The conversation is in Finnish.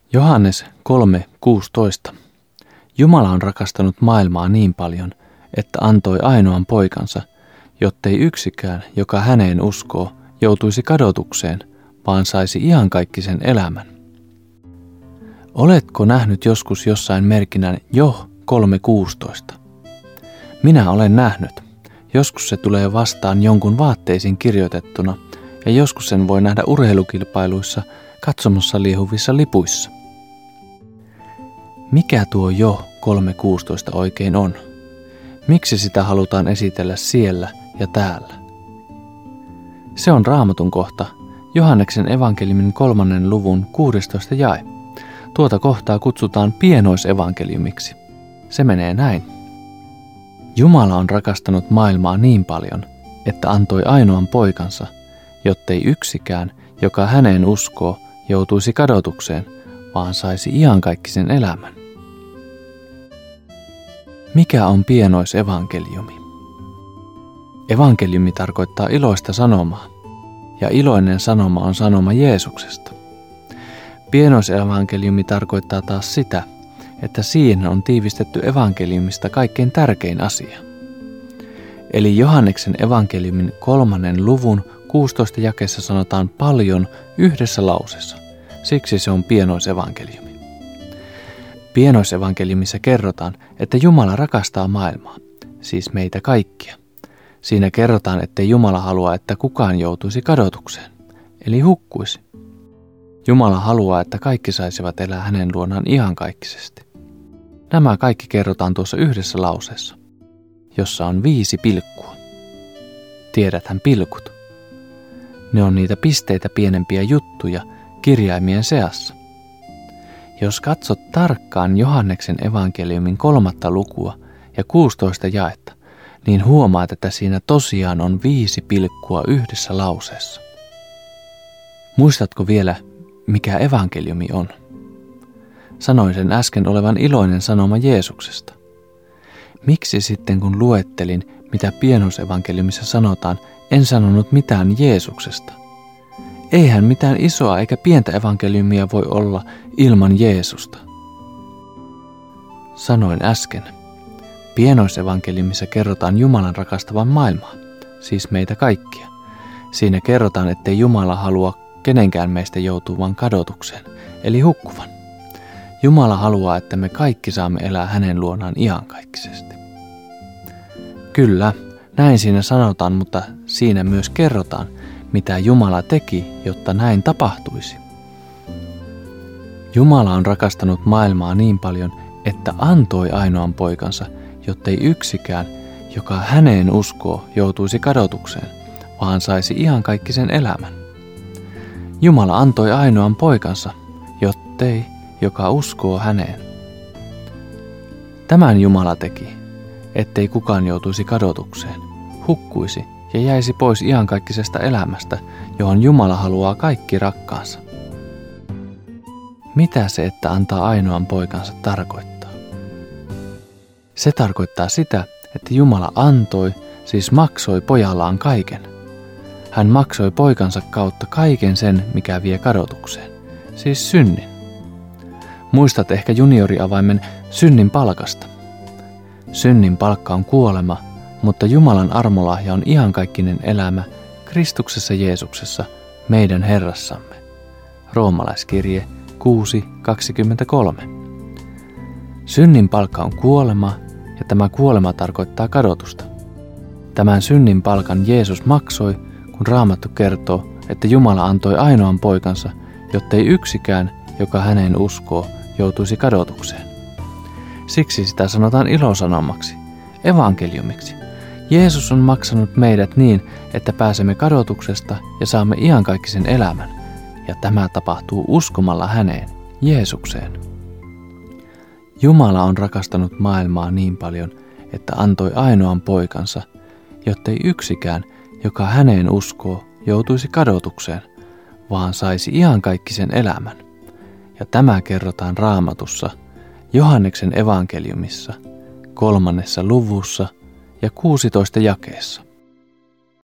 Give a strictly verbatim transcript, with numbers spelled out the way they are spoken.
Johannes kolme kuusitoista. Jumala on rakastanut maailmaa niin paljon, että antoi ainoan poikansa, jottei yksikään, joka häneen uskoo, joutuisi kadotukseen, vaan saisi iankaikkisen elämän. Oletko nähnyt joskus jossain merkinnän Jo kolme kuusitoista? Minä olen nähnyt. Joskus se tulee vastaan jonkun vaatteisiin kirjoitettuna, ja joskus sen voi nähdä urheilukilpailuissa katsomossa liehuvissa lipuissa. Mikä tuo Jo kolme kuusitoista oikein on? Miksi sitä halutaan esitellä siellä ja täällä? Se on Raamatun kohta, Johanneksen evankeliumin kolmannen luvun kuudestoista jae. Tuota kohtaa kutsutaan pienoisevankeliumiksi. Se menee näin. Jumala on rakastanut maailmaa niin paljon, että antoi ainoan poikansa, jottei yksikään, joka häneen uskoo, joutuisi kadotukseen, vaan saisi iankaikkisen elämän. Mikä on pienoisevankeliumi? Evankeliumi tarkoittaa iloista sanomaa, ja iloinen sanoma on sanoma Jeesuksesta. Pienoisevankeliumi tarkoittaa taas sitä, että siihen on tiivistetty evankeliumista kaikkein tärkein asia. Eli Johanneksen evankeliumin kolmannen luvun kuusitoista jakeessa sanotaan paljon yhdessä lauseessa. Siksi se on pienoisevankeliumi. Pienoisevankeliumissa kerrotaan, että Jumala rakastaa maailmaa, siis meitä kaikkia. Siinä kerrotaan, että Jumala haluaa, että kukaan joutuisi kadotukseen, eli hukkuisi. Jumala haluaa, että kaikki saisivat elää hänen luonaan iankaikkisesti. Nämä kaikki kerrotaan tuossa yhdessä lauseessa, jossa on viisi pilkkua. Tiedäthän pilkut. Ne on niitä pisteitä pienempiä juttuja kirjaimien seassa. Jos katsot tarkkaan Johanneksen evankeliumin kolmatta lukua ja kuusitoista jaetta, niin huomaat, että siinä tosiaan on viisi pilkkua yhdessä lauseessa. Muistatko vielä, mikä evankeliumi on? Sanoin sen äsken olevan iloinen sanoma Jeesuksesta. Miksi sitten kun luettelin, mitä pienoisevankeliumissa sanotaan, en sanonut mitään Jeesuksesta? Eihän mitään isoa eikä pientä evankeliumia voi olla ilman Jeesusta. Sanoin äsken. Pienoisevankeliumissa kerrotaan Jumalan rakastavan maailmaa, siis meitä kaikkia. Siinä kerrotaan, ettei Jumala halua kenenkään meistä joutuvan kadotukseen, eli hukkuvan. Jumala haluaa, että me kaikki saamme elää hänen luonaan iankaikkisesti. Kyllä, näin siinä sanotaan, mutta siinä myös kerrotaan, mitä Jumala teki, jotta näin tapahtuisi. Jumala on rakastanut maailmaa niin paljon, että antoi ainoan poikansa, jottei yksikään, joka häneen uskoo, joutuisi kadotukseen, vaan saisi iankaikkisen elämän. Jumala antoi ainoan poikansa, jottei, joka uskoo häneen. Tämän Jumala teki, ettei kukaan joutuisi kadotukseen, hukkuisi ja jäisi pois iankaikkisesta elämästä, johon Jumala haluaa kaikki rakkaansa. Mitä se, että antaa ainoan poikansa tarkoittaa? Se tarkoittaa sitä, että Jumala antoi, siis maksoi pojallaan kaiken. Hän maksoi poikansa kautta kaiken sen, mikä vie kadotukseen, siis synnin. Muistat ehkä junioriavaimen synnin palkasta. Synnin palkka on kuolema, mutta Jumalan armolahja on iankaikkinen elämä Kristuksessa Jeesuksessa, meidän Herrassamme. Roomalaiskirje kuusi kaksikymmentäkolme. Synnin palkka on kuolema, ja tämä kuolema tarkoittaa kadotusta. Tämän synnin palkan Jeesus maksoi, kun Raamattu kertoo, että Jumala antoi ainoan poikansa, jottei yksikään, joka häneen uskoo, joutuisi kadotukseen. Siksi sitä sanotaan ilosanomaksi, evankeliumiksi. Jeesus on maksanut meidät niin, että pääsemme kadotuksesta ja saamme iankaikkisen elämän, ja tämä tapahtuu uskomalla häneen, Jeesukseen. Jumala on rakastanut maailmaa niin paljon, että antoi ainoan poikansa, jottei yksikään, joka häneen uskoo, joutuisi kadotukseen, vaan saisi iankaikkisen elämän. Ja tämä kerrotaan Raamatussa, Johanneksen evankeliumissa, kolmannessa luvussa ja kuusitoista jakeessa.